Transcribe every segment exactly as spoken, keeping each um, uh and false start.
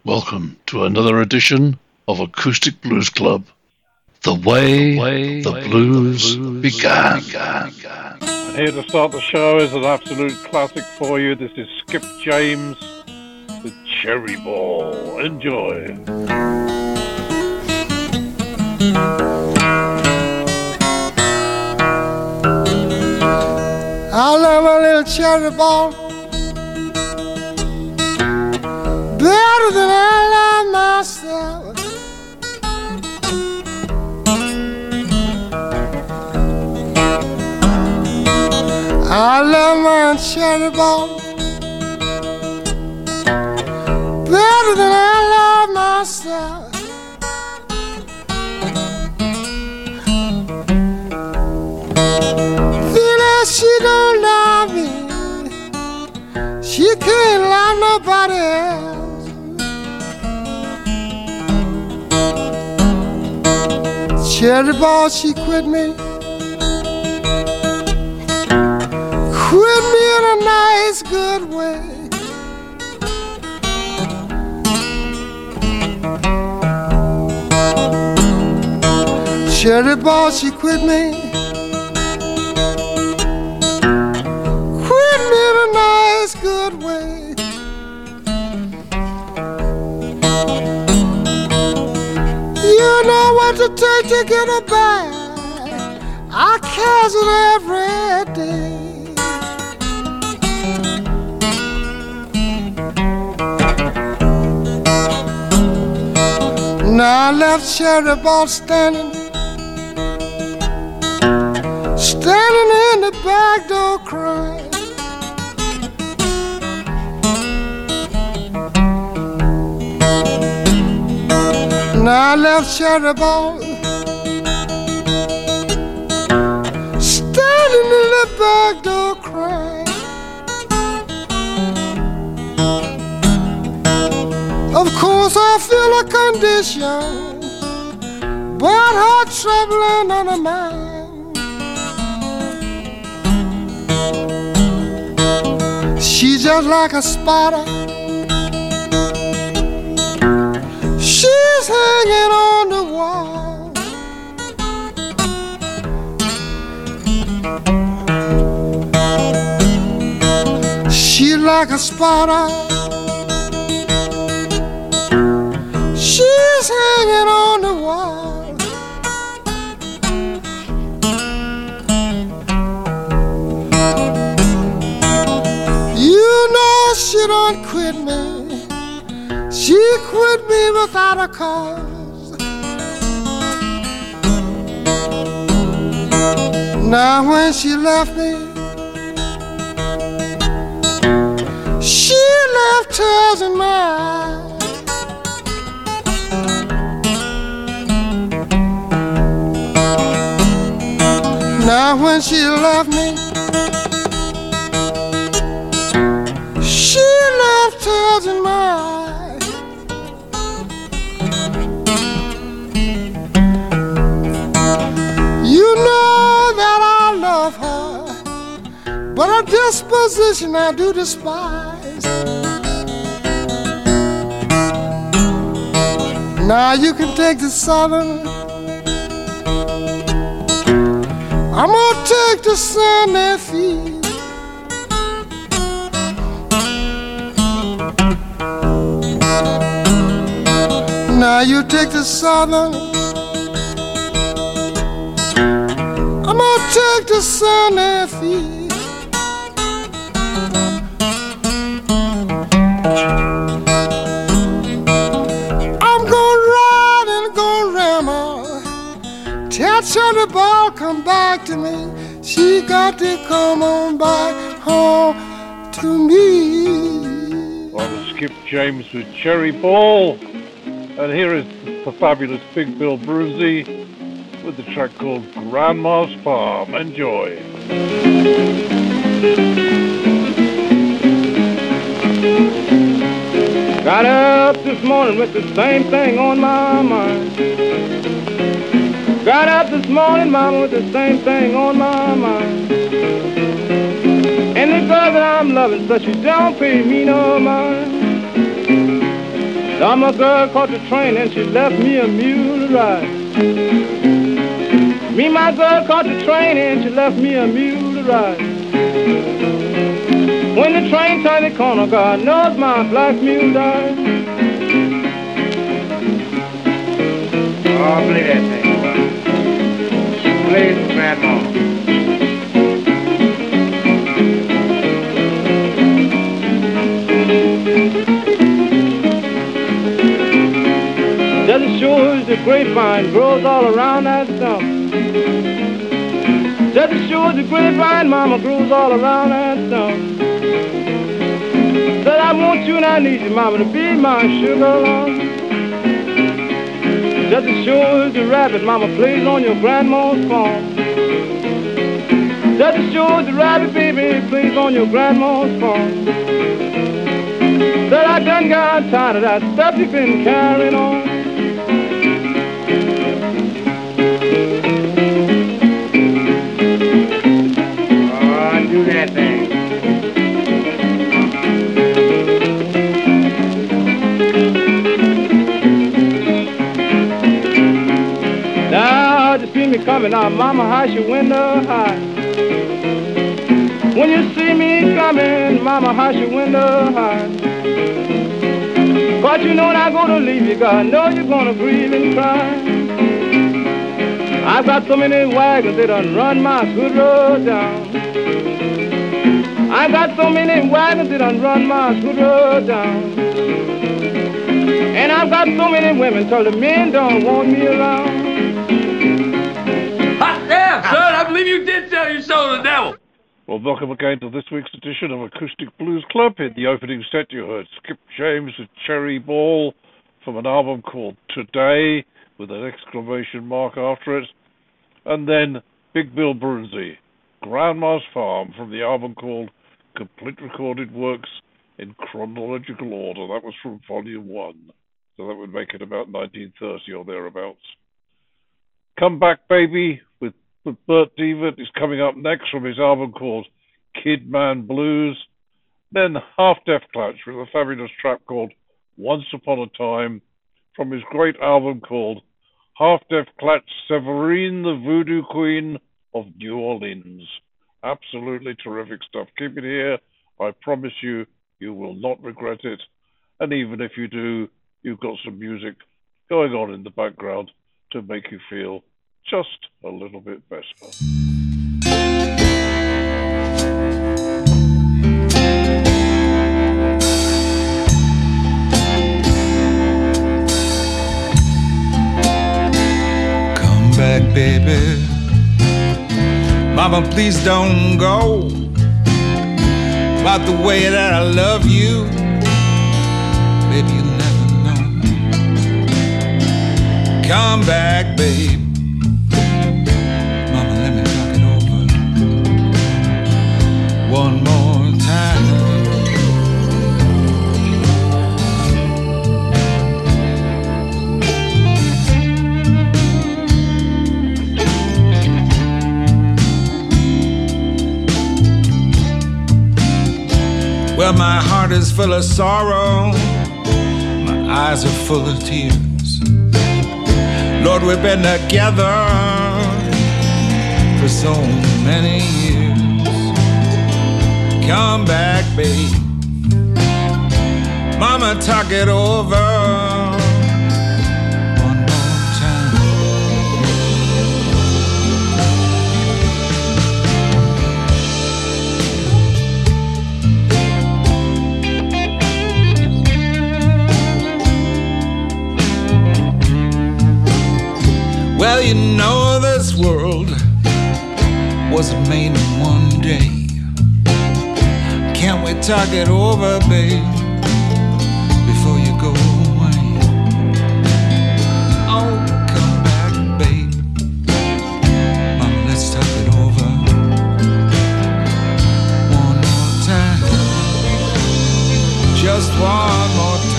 Welcome to another edition of Acoustic Blues Club. The way the, way the, blues, the blues began. began. And here to start the show is an absolute classic for you. This is Skip James with Cherry Ball. Enjoy. I love a little cherry ball better than I love myself. I love my cherry ball better than I love myself. She don't love me, she can't love nobody else. Cherry ball, she quit me, quit me in a nice good way. Cherry ball, she quit me, good way. You know what to take to get her back. I catch it every day. Now I left Cherry Ball standing, standing in the back door crying. Now I left Cherry Ball standing in the back door crying. Of course I feel a condition, but her trouble ain't none of mine. She's just like a spider, she's hanging on the wall. She's like a spider, she's hanging on the wall. You know she don't quit me, she quit me without a cause. Now when she left me, she left tears in my eyes. Now when she left me, she left tears in my eyes. You know that I love her, but her disposition I do despise. Now you can take the southern, I'm gonna take the Santa Fe. Now you take the southern, I'm gonna take the Santa Fe. I'm gonna ride and gonna ramble, tell Cherry Ball come back to me. She got to come on back home to me. Well, the Skip James with Cherry Ball. And here is the fabulous Big Bill Brucey with the track called Grandma's Farm. Enjoy. Got up this morning with the same thing on my mind. Got up this morning, mama, with the same thing on my mind. And the girl that I'm loving, so she don't pay me no mind. Don't Mama girl caught the train and she left me a mule to ride. Me, my girl caught the train and she left me a mule to ride. When the train turned the corner, God knows my black mule died. Oh, play that thing, boy. Play it for Grandma. Just as sure as the grapevine grows all around that stump. Just as sure as the grapevine, mama, grows all around that stump. Said I want you and I need you, mama, to be my sugar lump. Just as sure as the rabbit, mama, plays on your grandma's farm. Just as sure as the rabbit, baby, plays on your grandma's farm. Said I done got tired of that stuff you've been carrying on. Oh, do that thing. Now you see me coming out, mama, hide your window high. When you see me coming, mama, hide your window high. But you know when I go to leave you, God, know you're gonna grieve and cry. I've got so many wagons, they done run my good road down. I've got so many wagons, they done run my good road down. And I've got so many women, till the men don't want me around. Hot damn, son, I believe you did tell your soul to the devil. Well, welcome again to this week's edition of Acoustic Blues Club. In the opening set, you heard Skip James with Cherry Ball from an album called Today, with an exclamation mark after it. And then Big Bill Brunsey, Grandma's Farm, from the album called Complete Recorded Works in Chronological Order. That was from Volume one. So that would make it about nineteen thirty or thereabouts. Come Back Baby with, with Bert Devitt is coming up next from his album called Kid Man Blues. Then Half Deaf Clutch with a fabulous track called Once Upon a Time from his great album called Half Deaf Clutch, Severine the Voodoo Queen of New Orleans. Absolutely terrific stuff. Keep it here. I promise you, you will not regret it. And even if you do, you've got some music going on in the background to make you feel just a little bit better. Come back, baby. Mama, please don't go. About the way that I love you, baby, you'll never know. Come back, babe. Mama, let me talk it over one more time. Well, my heart is full of sorrow, my eyes are full of tears. Lord, we've been together for so many years. Come back, babe. Mama, talk it over one more time. Well, you know this world wasn't made in one day. Can't we talk it over, babe, before you go away? Oh, come back, babe. Mama, let's talk it over one more time. Just one more time.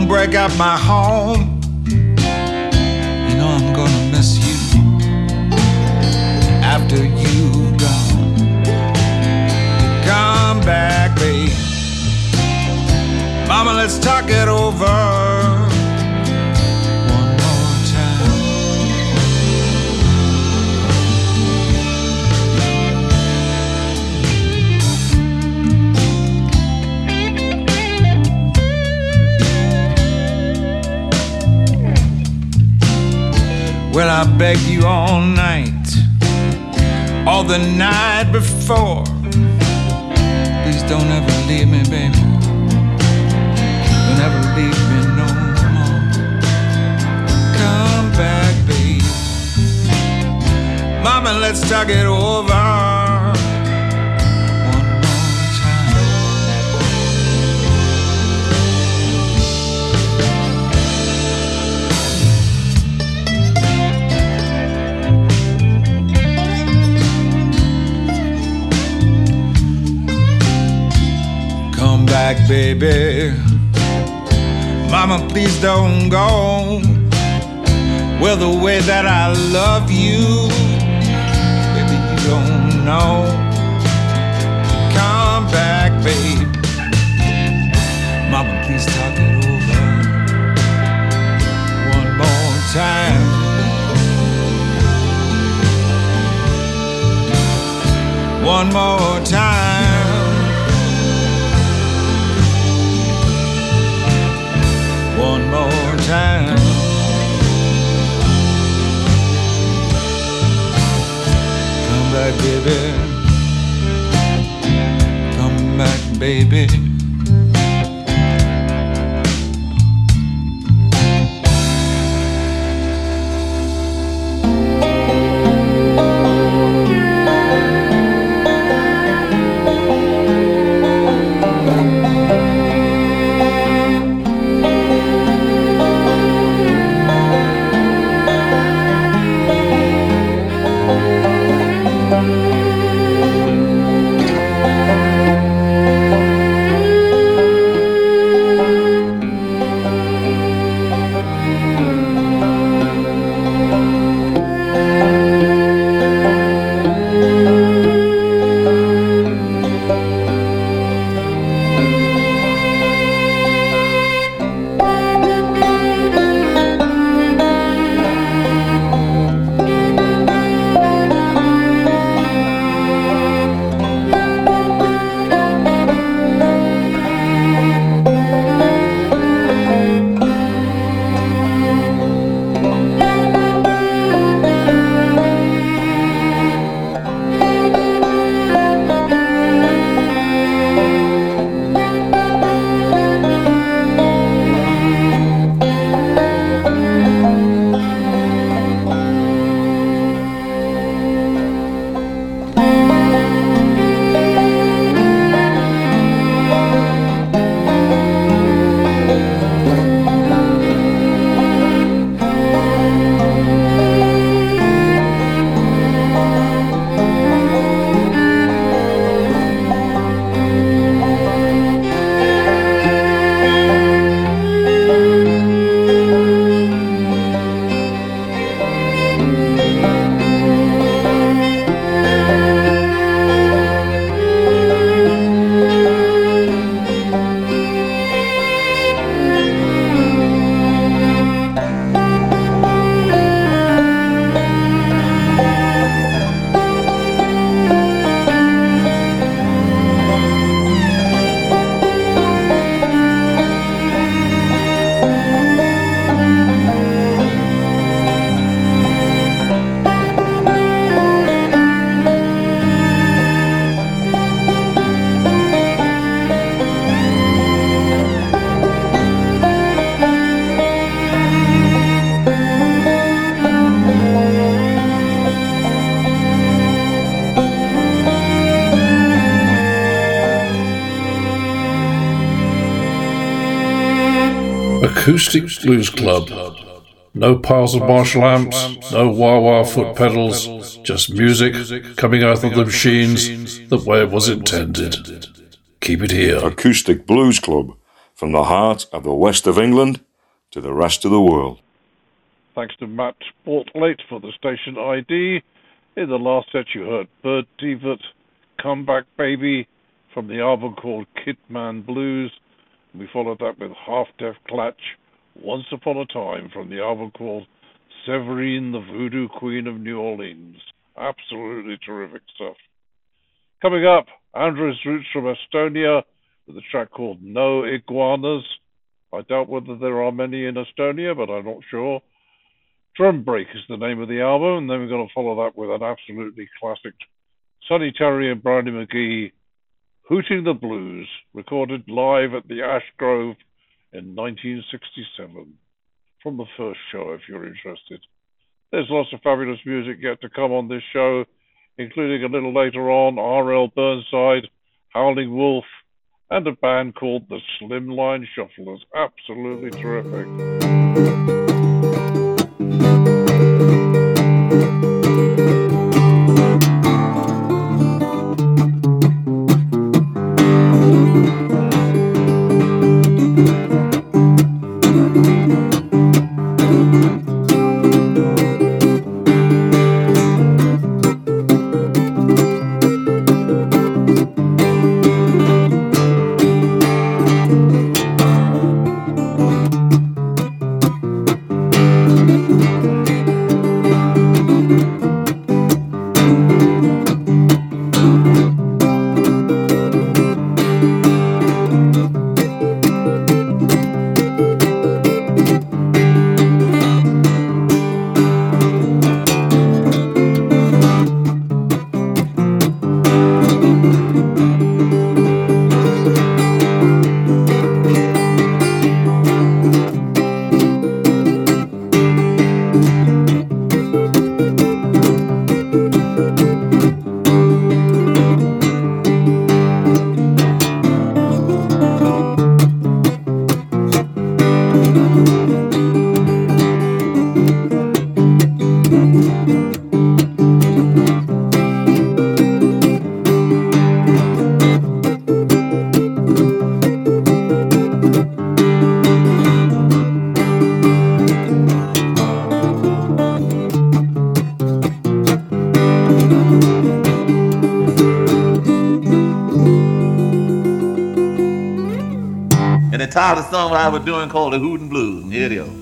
break up my home. You know I'm gonna miss you after you gone. Come back, babe. Mama, let's talk it over. Well, I begged you all night, all the night before. Please don't ever leave me, baby. Don't ever leave me no more. Come back, baby. Mama, let's talk it over. Back, baby. Mama, please don't go. Well, the way that I love you, baby, you don't know. Come back, babe. Mama, please talk it over one more time. One more time. One more time. Come back, baby. Come back, baby. Acoustic Blues Club. No piles of Marshall amps, no wah-wah foot pedals, just music coming out of the machines the way it was intended. Keep it here. Acoustic Blues Club. from the heart of the west of England to the rest of the world. Thanks to Matt Portlake for the station I D. In the last set you heard Bird Devitt, Come Back Baby, from the album called Kidman Blues. We followed that with Half Deaf Clutch, Once Upon a Time, from the album called Severine, the Voodoo Queen of New Orleans. Absolutely terrific stuff. Coming up, Andres Roots from Estonia with a track called No Iguanas. I doubt whether there are many in Estonia, but I'm not sure. Drum Break is the name of the album, and then we're going to follow that with an absolutely classic Sonny Terry and Brownie McGhee, Hooting the Blues, recorded live at the Ash Grove in nineteen sixty-seven. From the first show, if you're interested. There's lots of fabulous music yet to come on this show, including a little later on R L Burnside, Howling Wolf, and a band called the Slimline Shufflers. Absolutely terrific. Tired of the song I was doing called the Hootin' Blues. And here it is.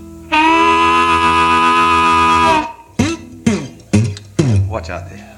Watch out there.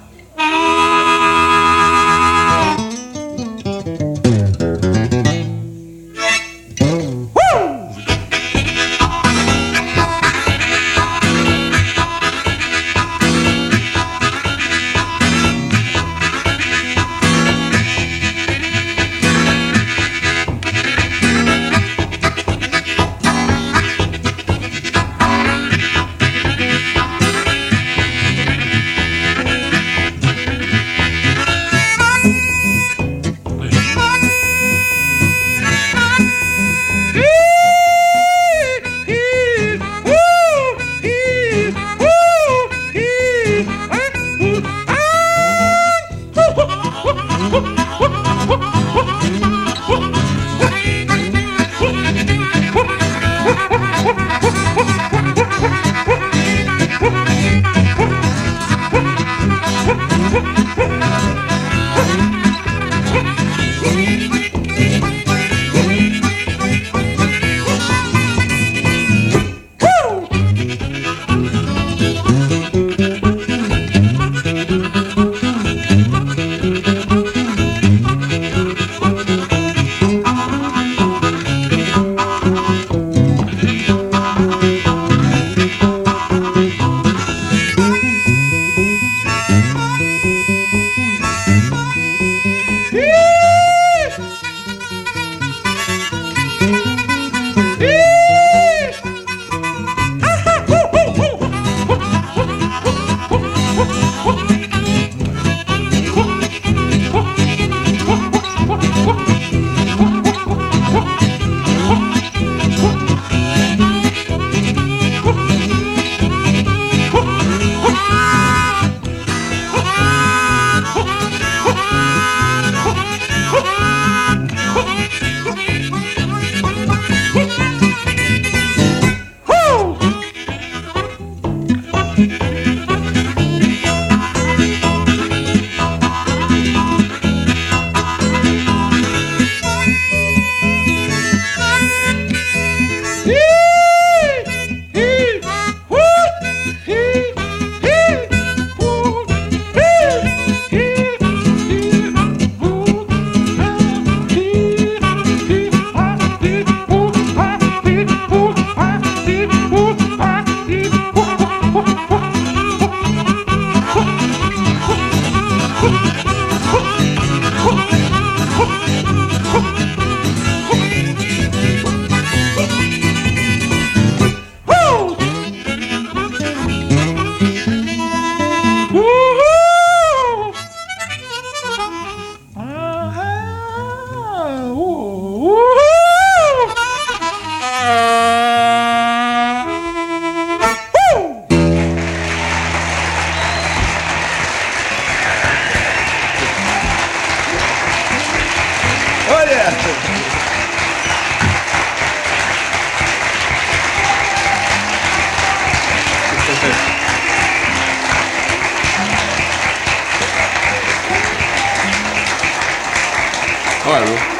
All right, Will.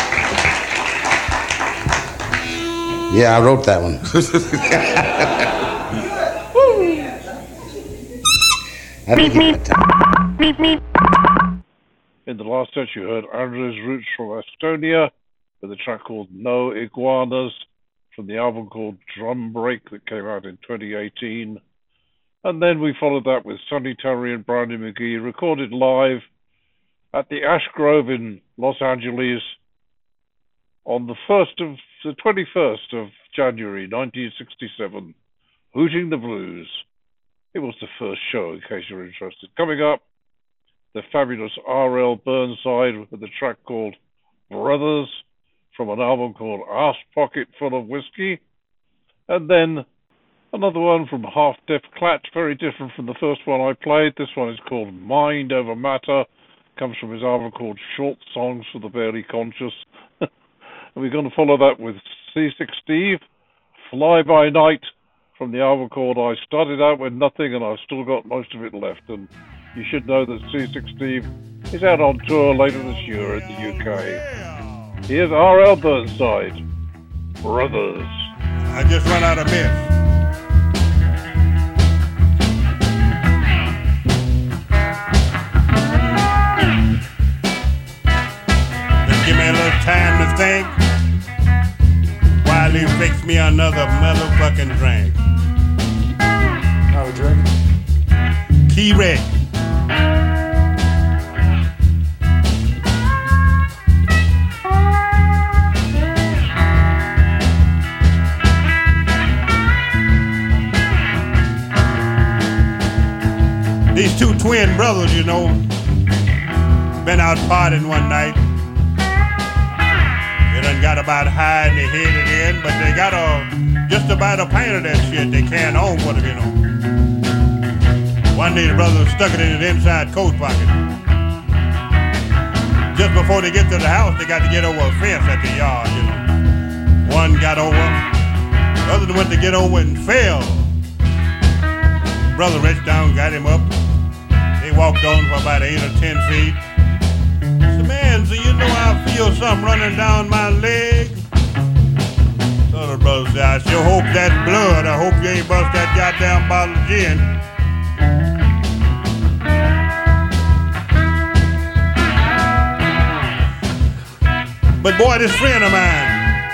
Yeah, I wrote that one. Meep, meep. In the last set, you heard Andres Roots from Estonia with a track called No Iguanas from the album called Drum Break that came out in twenty eighteen. And then we followed that with Sonny Terry and Brownie McGhee, recorded live at the Ash Grove in Los Angeles on the first of the twenty-first of January nineteen sixty-seven. Hooting the Blues. It was the first show, in case you're interested. Coming up, the fabulous R L Burnside with a track called Brothers from an album called Arse Pocket Full of Whiskey. And then another one from Half Deaf Clatch, very different from the first one I played. This one is called Mind Over Matter. Comes from his album called Short Songs for the Barely Conscious. And we're going to follow that with C six Steve, Fly By Night, from the album called I Started Out With Nothing and I've Still Got Most of It Left. And you should know that C six Steve is out on tour later this year in the U K. Here's R L Burnside, Brothers. I just run out of myths. Just give me a little time to think while you fix me another motherfucking drink. Have a drink? Key Red. These two twin brothers, you know, been out partying one night. They done got about high and they headed in, but they got a just about a pint of that shit. They can't own with them, you know. One day the brother stuck it in his inside coat pocket. Just before they get to the house, they got to get over a fence at the yard, you know. One got over, the other went to get over and fell. Brother reached down, got him up. They walked on for about eight or ten feet. He said, man, so you know I feel something running down my leg? The other brother said, I sure hope that's blood. I hope you ain't bust that goddamn bottle of gin. But boy, this friend of mine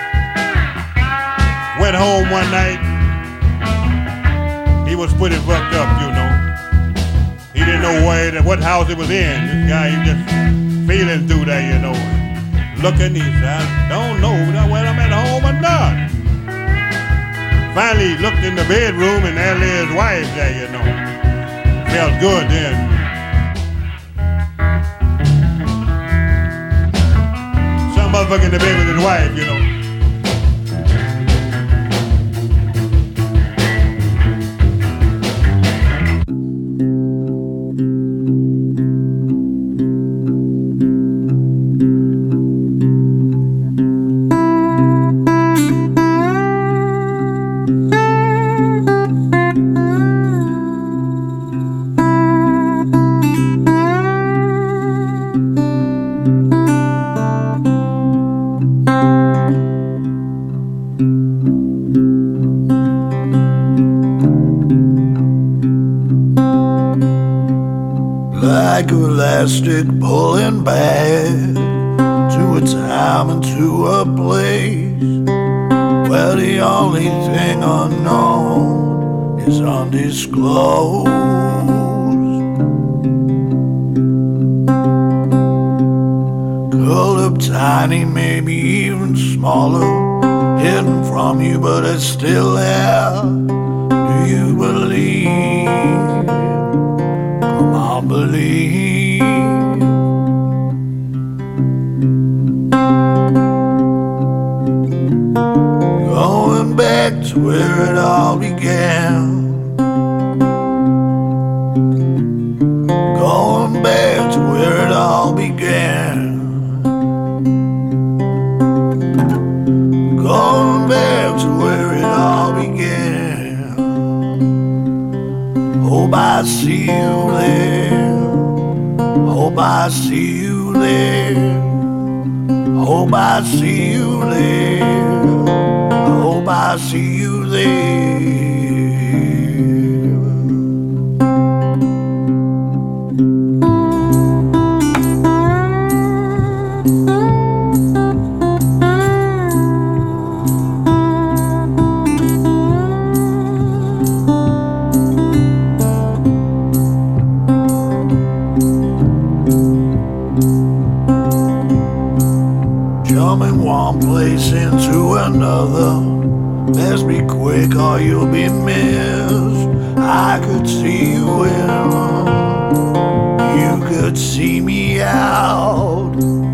went home one night. He was pretty fucked up, you know. He didn't know where, what house it was in. This guy, he just feeling through there, you know. Looking, he said, I don't know whether I'm at home or not. Finally, he looked in the bedroom and there lay his wife there, you know. Felt good then. Some motherfucker in the bed with his wife, you know. Like elastic pulling back to a time and to a place where the only thing unknown is undisclosed. Curled up tiny, maybe even smaller, hidden from you, but it's still there. Do you believe? Come on, believe. Going back to where it all began. Going back to where it all began. Going back to where it all began. Hope I see you there. Hope I see you there. hope I see you there. I hope I see you there. Jumping one place into another, best be quick or you'll be missed. I could see you in, you could see me out.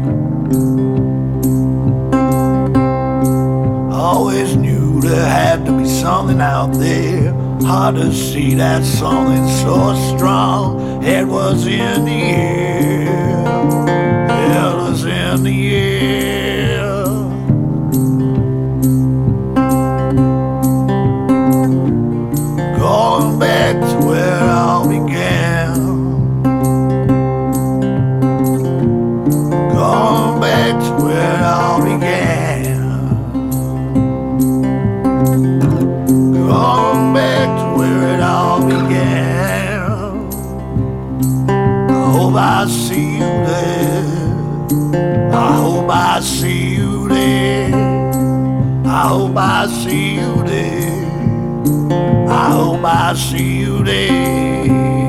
Always knew there had to be something out there, hard to see that something so strong. It was in the air, it was in the air. Going back to where it all began. Going back to where it all began. Going back to where it all began. I hope I see you there. I hope I see you there. I hope I see you there. I hope I see you there.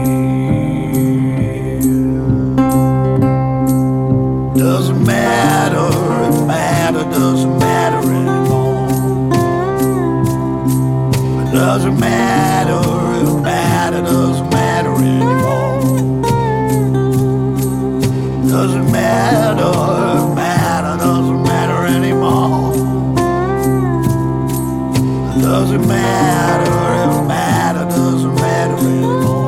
Doesn't matter if matter doesn't matter anymore. It doesn't matter if matter doesn't matter anymore. Doesn't matter if matter doesn't matter anymore. It doesn't matter. Matter doesn't matter anymore.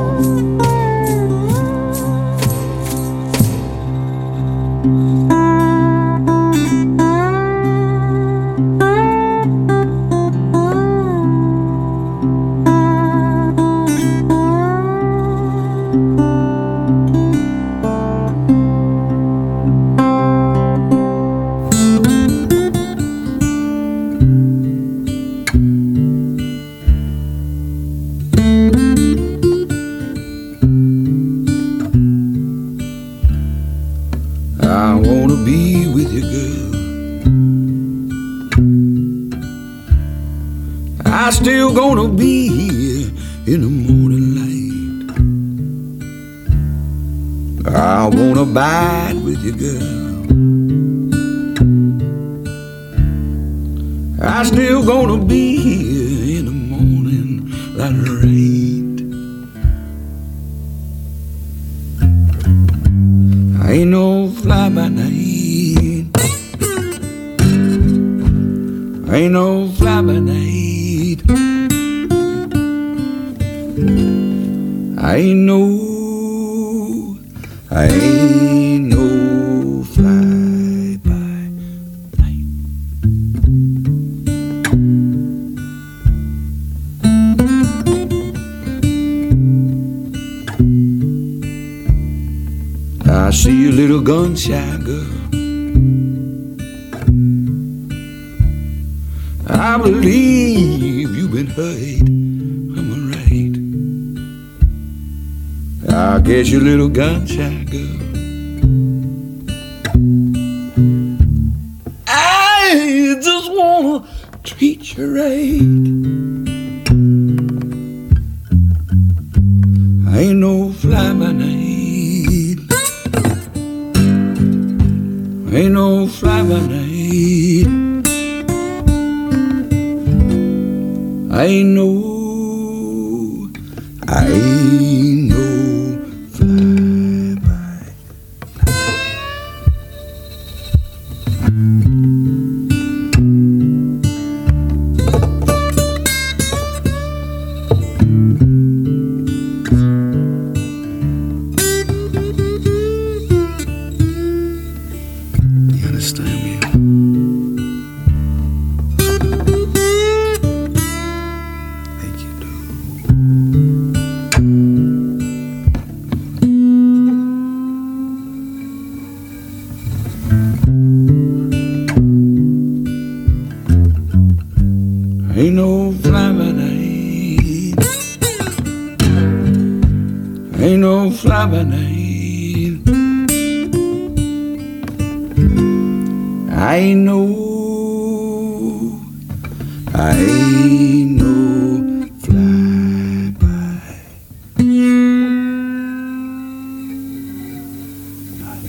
I still gonna be here in the morning light. I wanna abide with you, girl. I still gonna be here in the morning light. I ain't no fly by night. I ain't no fly by night. I ain't no, I ain't no fly by night. I see you, little gun-shy girl. I believe you've been hurt. I guess you little gun-shy girl. I just wanna treat you right. I ain't no fly by night. I ain't no fly by night. I ain't no, I ain't no ain't no fly by night. I ain't no, I ain't no fly by night.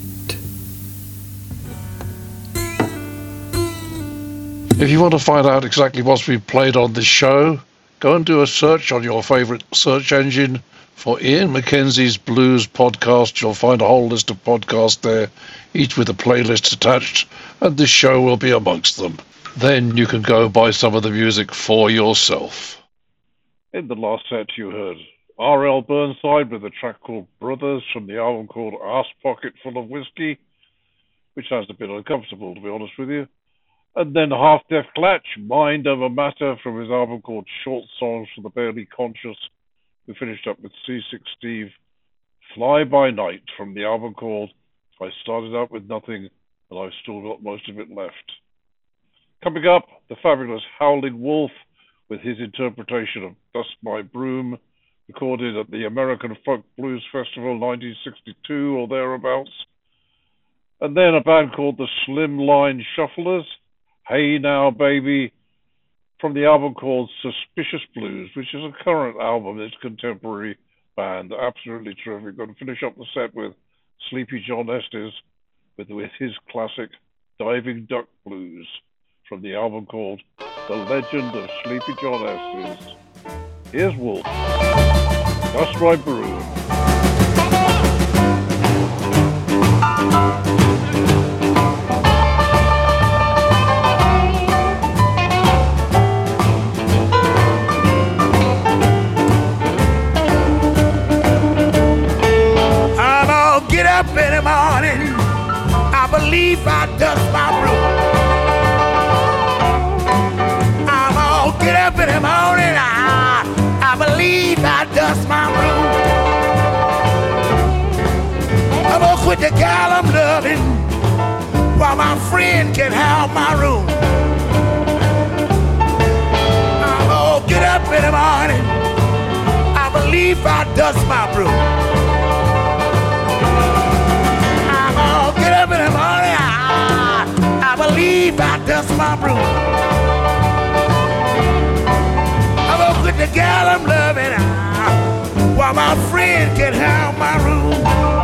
If you want to find out exactly what's been played on this show, go and do a search on your favourite search engine for Ian Mackenzie's Blues Podcast. You'll find a whole list of podcasts there, each with a playlist attached, and this show will be amongst them. Then you can go buy some of the music for yourself. In the last set you heard R L Burnside with a track called Brothers from the album called Arse Pocket Full of Whiskey, which sounds a bit uncomfortable, to be honest with you. And then Half Deaf Clutch, Mind Over Matter, from his album called Short Songs for the Barely Conscious. We finished up with C six Steve, Fly By Night, from the album called I Started Out With Nothing and I've Still Got Most of It Left. Coming up, the fabulous Howling Wolf with his interpretation of Dust My Broom, recorded at the American Folk Blues Festival nineteen sixty-two or thereabouts. And then a band called the Slimline Shufflers, Hey Now Baby, from the album called Suspicious Blues, which is a current album. It's a contemporary band, absolutely terrific. Going to finish up the set with Sleepy John Estes with, with his classic Diving Duck Blues from the album called The Legend of Sleepy John Estes. Here's Wolf, Dust My Broom. Get up in the morning, I believe I dust my broom. I'm gonna get up in the morning, I, I believe I dust my broom. I'm gonna quit the gal I'm loving while my friend can have my room. I'm gonna get up in the morning, I believe I dust my broom. Get up in the morning, I, I believe I dust my broom. I'm gonna quit the gal I'm loving I, while my friend can have my room.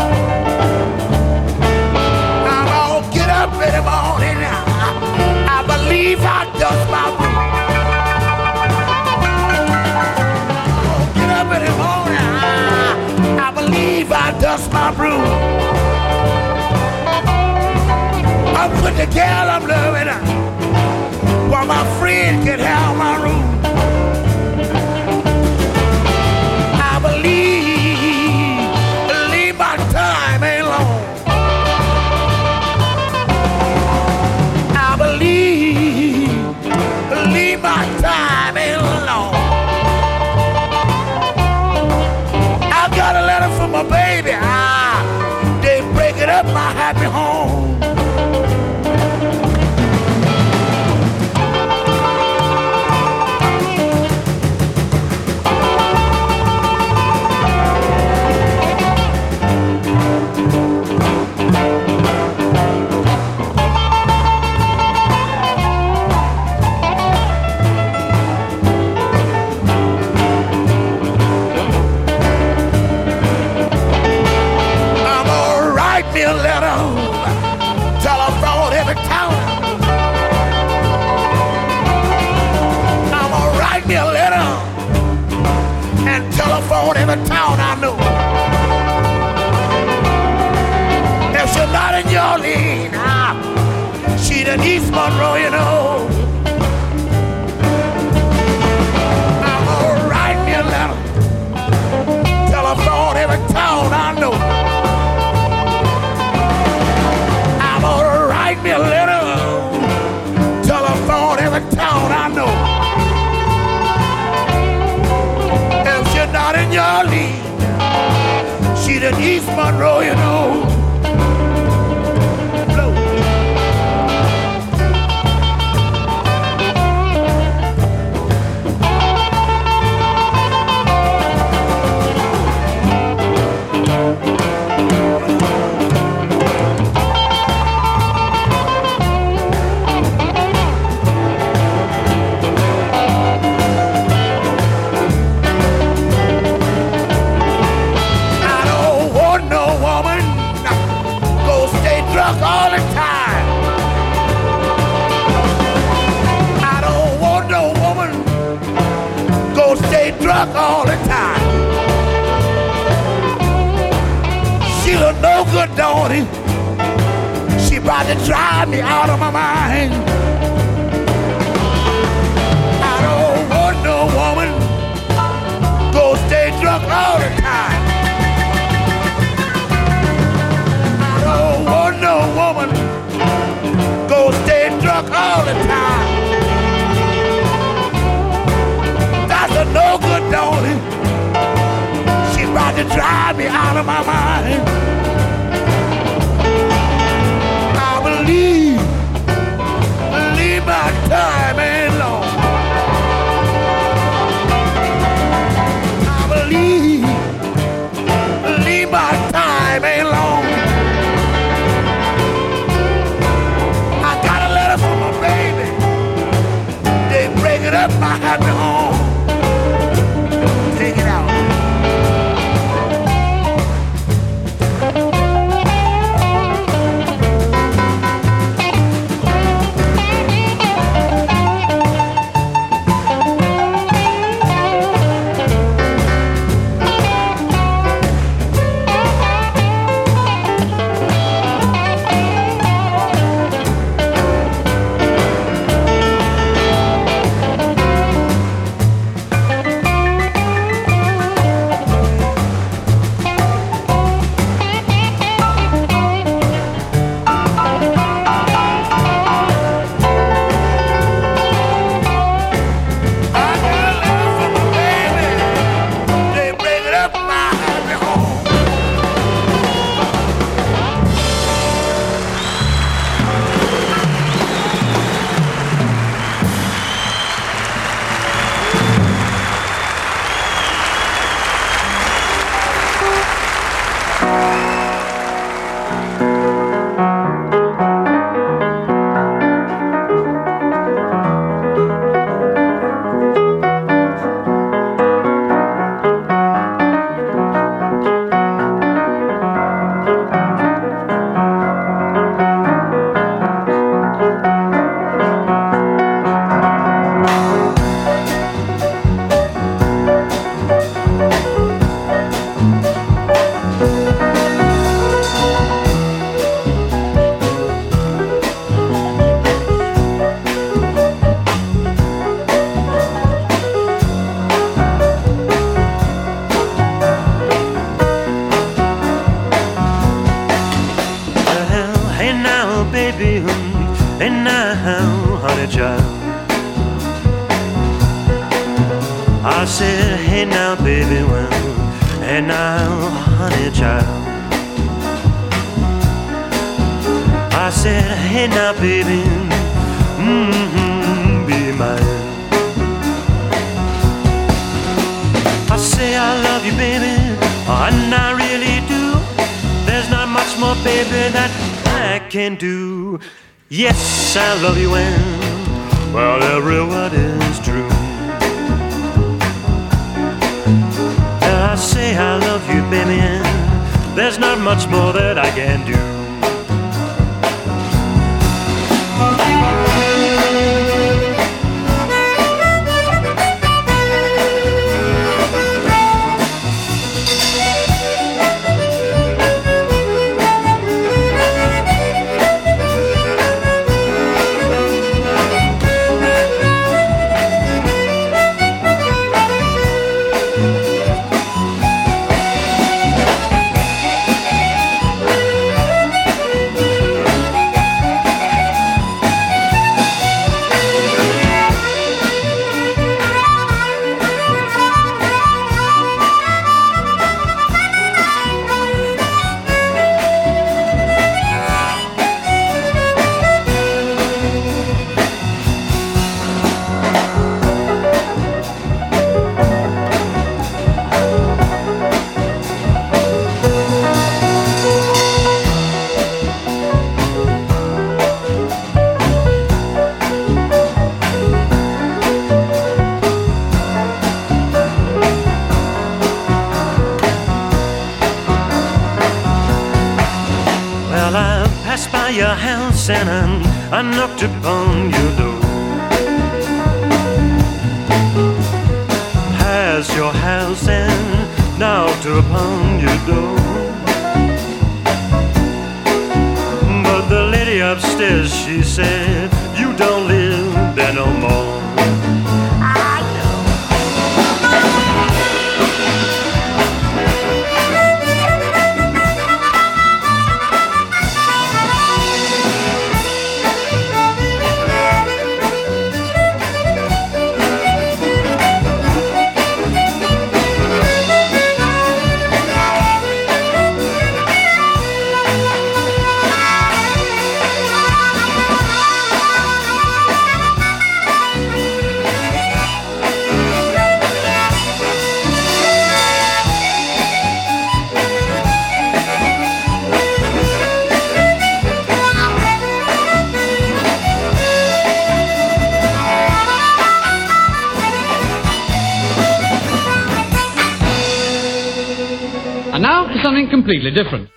I'm gonna get up in the morning, I, I believe I dust my broom. I'm gonna get up in the morning, I, I believe I dust my broom. I put the gal I'm loving uh, while my friend can have my room. I believe, believe my time ain't long. I believe, believe my time ain't long. I got a letter from my baby. Ah, they breaking up my happy home. Every town I know. If she's not in your league, ah, she the East Monroe, you know. I'm gonna write me a letter, telephone every town I know. I'm gonna write me a letter, telephone every town I know. Not in your league, she the East Monroe, you know. Blow. good, don't it? She about to drive me out of my mind. I don't want no woman go stay drunk all the time. I don't want no woman go stay drunk all the time. That's a no good, don't it? She's about to drive me out of my mind. I believe, believe my time ain't long. I believe, believe my time ain't long. I got a letter from my baby. They break it up, I have to home. Take it out. I said, hey now, baby, well, hey now, honey child. I said, hey now, baby, mm-hmm, be mine. I say I love you, baby, and I really do. There's not much more, baby, that I can do. Yes, I love you, and well, every word is true. I say I love you, baby, and there's not much more that I can do. Your house and I knocked upon your door. Past your house and knocked upon your door. stairs, she said, you don't live there no more. And now for something completely different.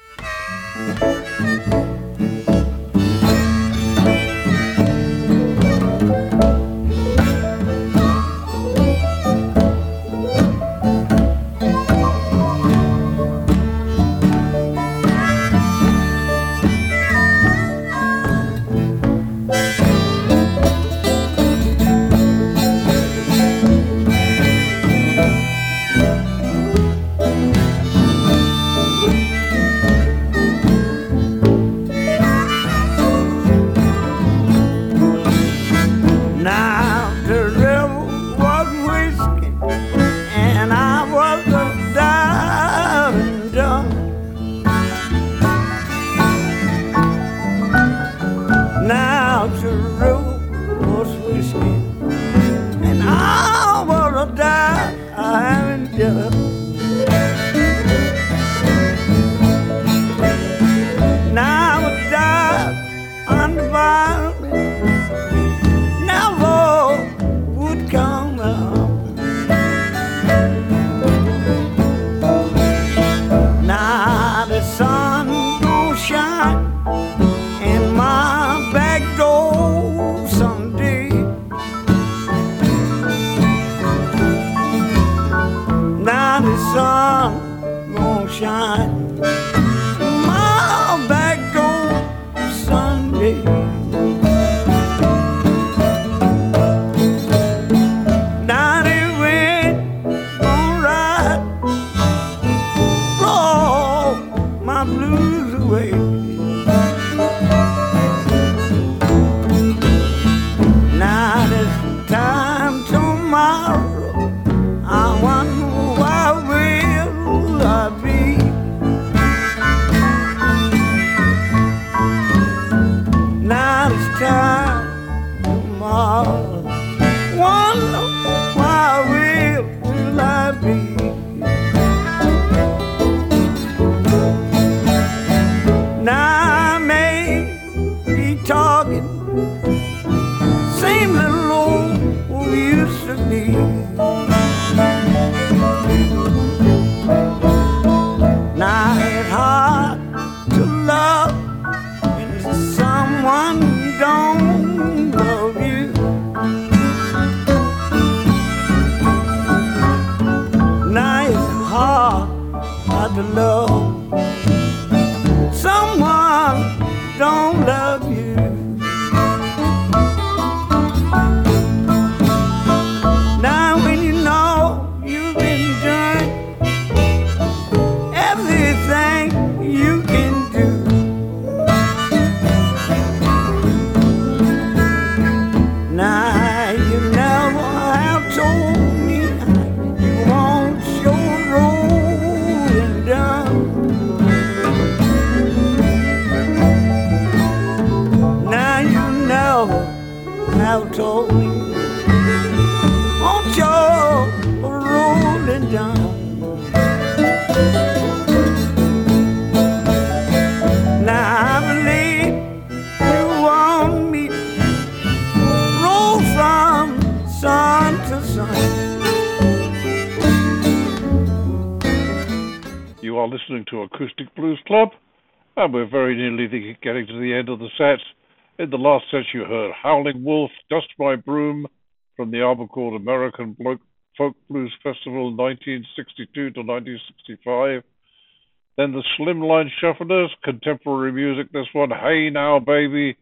Listening to Acoustic Blues Club, and we're very nearly getting to the end of the set. In the last set you heard Howling Wolf, Dust My Broom, from the album called American Folk Blues Festival nineteen sixty-two to nineteen sixty-five. Then the Slimline Shufflers, contemporary music, this one, Hey Now Baby,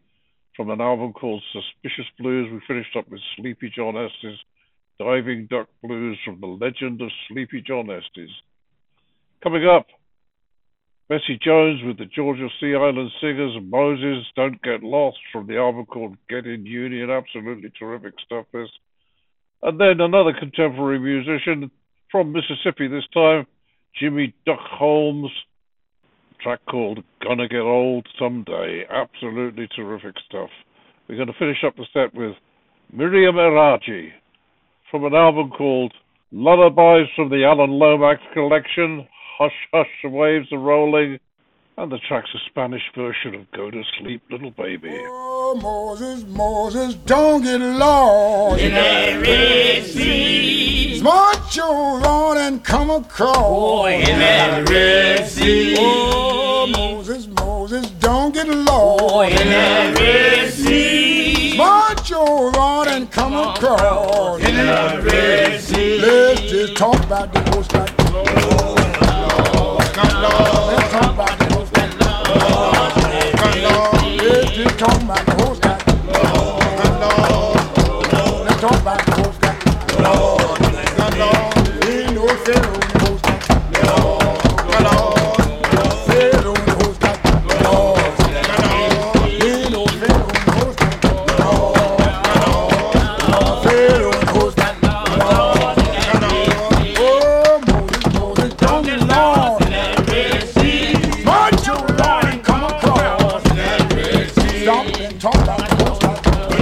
From an album called Suspicious Blues, we finished up with Sleepy John Estes' Diving Duck Blues from the Legend of Sleepy John Estes. Coming up, Bessie Jones with the Georgia Sea Island Singers, Moses, Don't Get Lost from the album called Get in Union. Absolutely terrific stuff, this. And then another contemporary musician from Mississippi this time, Jimmy Duck Holmes, a track called Gonna Get Old Someday. Absolutely terrific stuff. We're going to finish up the set with Miriam Eraji from an album called Lullabies from the Alan Lomax Collection, Hush Hush, the Waves Are Rolling, and the track's a Spanish version of Go to Sleep, Little Baby. Oh, Moses, Moses, don't get lost in that Red Sea. March on and come across. Oh, in that Red Sea. Oh, Moses, Moses, don't get lost. Oh, in that Red Sea. March on and come across. In that Red Sea. Let's just talk about the most like the Lord. Come Lord. Let's talk about the most like the Lord. Come Lord. Let's just talk about the most like the Lord. Come Lord. Let's talk about the most like the Lord. Come Lord. Ain't no Pharaoh in the most like the Lord. Come Lord. Pharaoh in the most like the Lord. Ain't no Pharaoh in the most like the Lord. Pharaoh in the most like the Lord. Oh, Moses, Moses, don't get lost. March your Lord and come across. Stop and talk about the most like the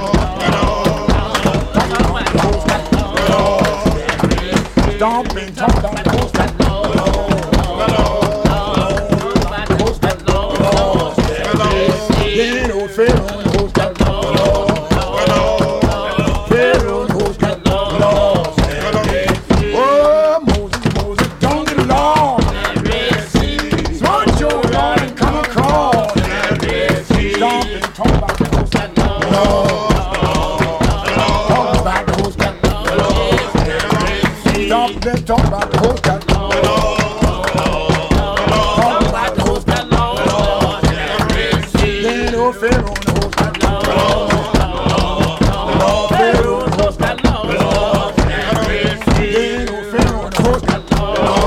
Lord. Stop and talk about the most like the Ain't no Pharaoh in the most like the Pharaoh in the most like the Oh, Moses, Moses, don't get lost. March your Lord and come across. Stop and talk about the most like the Talk about the most like the Stop and talk about the most like the Talk about the most like the Ain't no Pharaoh in the most like the Pharaoh in the most like the Ain't no Pharaoh in the most like the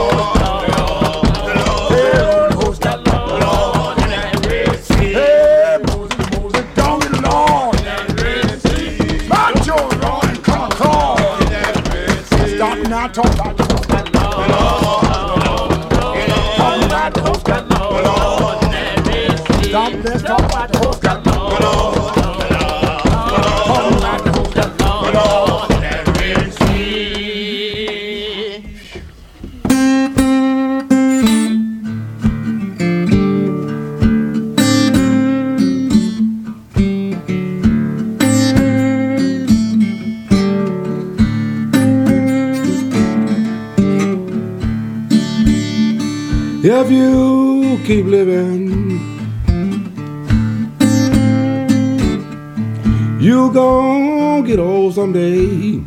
Pharaoh in the most like the Hey, Moses, Moses, don't get lost. March your Lord and come across. Stop now, talk about the most like the Talk about the most like the Stop, let's talk about the most like the Talk about the most like the If you keep living, you gon' get old someday.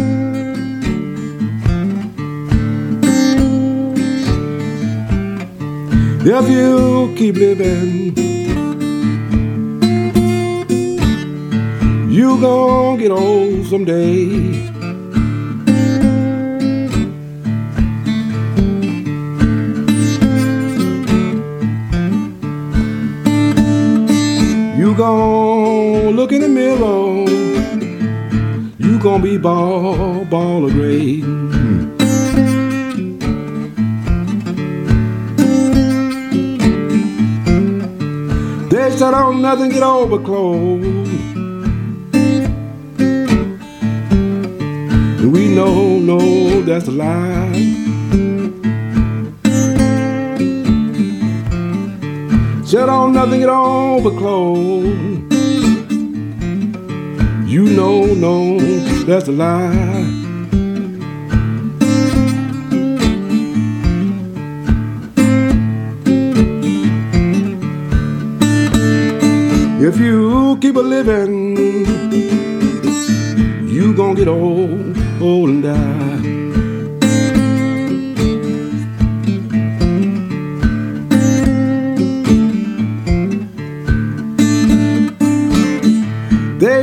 If you keep living, you gon' get old someday. You gon' look in the mirror, you gon' be ball, ball of gray. They said on nothing get over clothes, and we know, know that's a lie. Said on nothing at all but clothes. You know, no, that's a lie. If you keep a living, you gon' get old, old and die.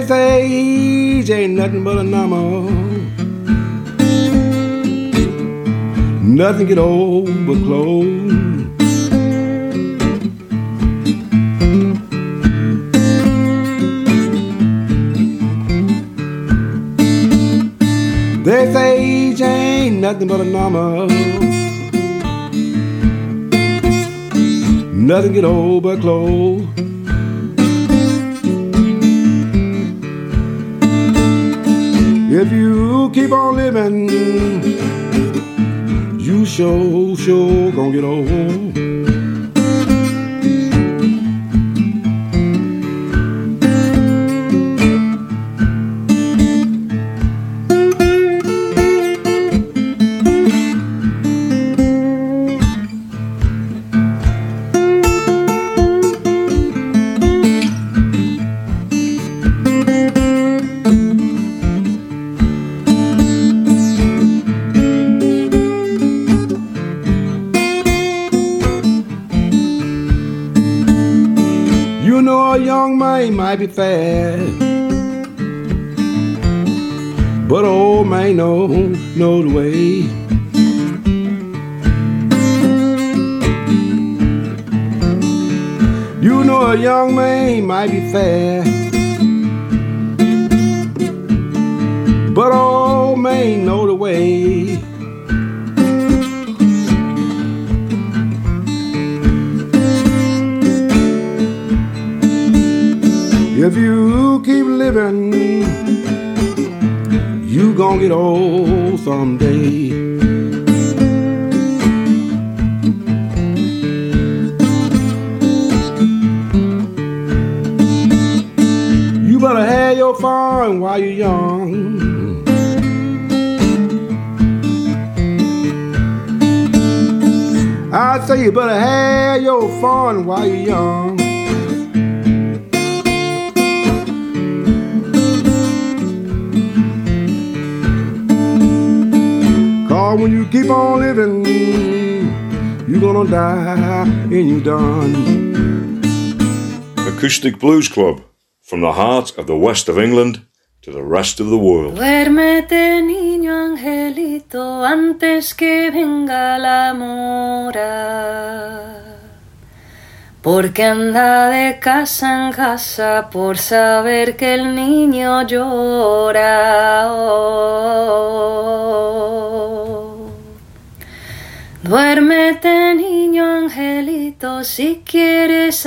They say age ain't nothing but a number. Nothing get old but clothes. They say age ain't nothing but a number. Nothing get old but clothes. If you keep on living, you sure, sure gonna get old. Might be fast, but old man know, know the way. You know a young man might be fast, but old man know the way. If you keep living, you gon' get old someday. You better have your fun while you're young. I say you better have your fun while you're young. When you keep on living, you're gonna die and you done. Acoustic Blues Club, from the heart of the west of England to the rest of the world. Duérmete, niño angelito, antes que venga la mora, porque anda de casa en casa por saber que el niño llora. Oh. Duérmete, niño angelito, si quieres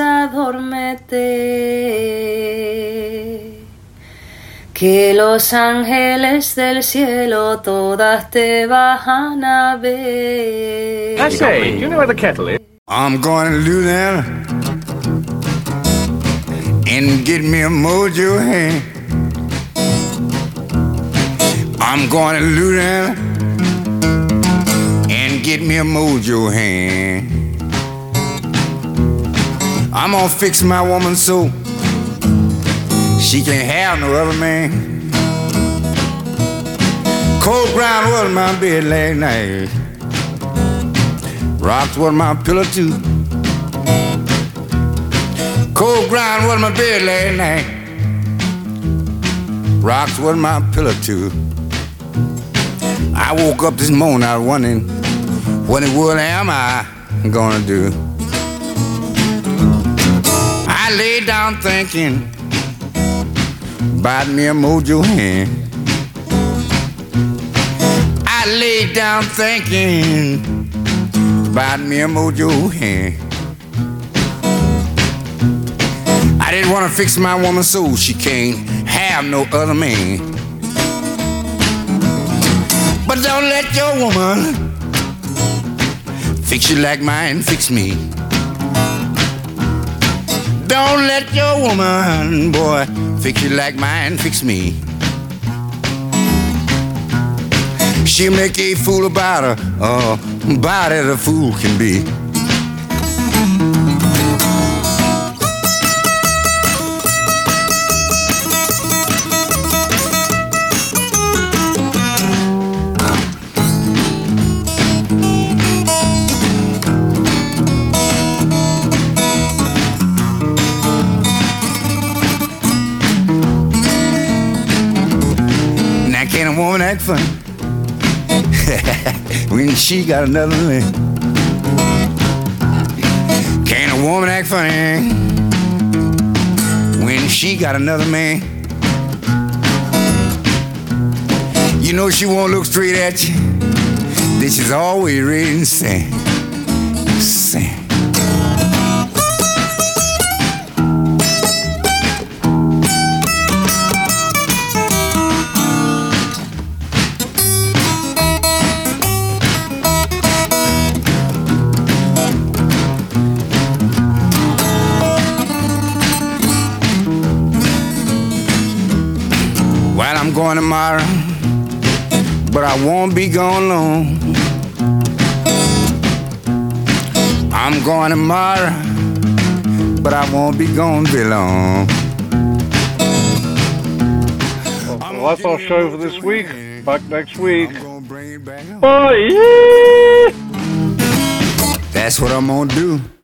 adórmete, que los ángeles del cielo todas te van a ver. I say, do you know where the kettle is? I'm going to Louisiana and get me a mojo hand. I'm going to Louisiana and get me a mojo hand. I'm gonna fix my woman so she can't have no other man. Cold ground was my bed last night, rocks was my pillow too. Cold ground was my bed last night, rocks was my pillow too. I woke up this morning, I was wondering, what in the world am I gonna do? I lay down thinking about me a mojo hand. I lay down thinking about me a mojo hand. I didn't want to fix my woman so she can't have no other man. But don't let your woman fix you like mine fix me. Don't let your woman, boy, fix you like mine fix me. She'll make a fool about her, uh, about as a fool can be. woman act funny when she got another man? Can a woman act funny when she got another man? You know she won't look straight at you, then she's always ready to sing. Sing. Well, I'm going tomorrow, but I won't be gone long. I'm going tomorrow, but I won't be gone very long. Well, that's our show for this week. Back next week. That's what I'm gonna do.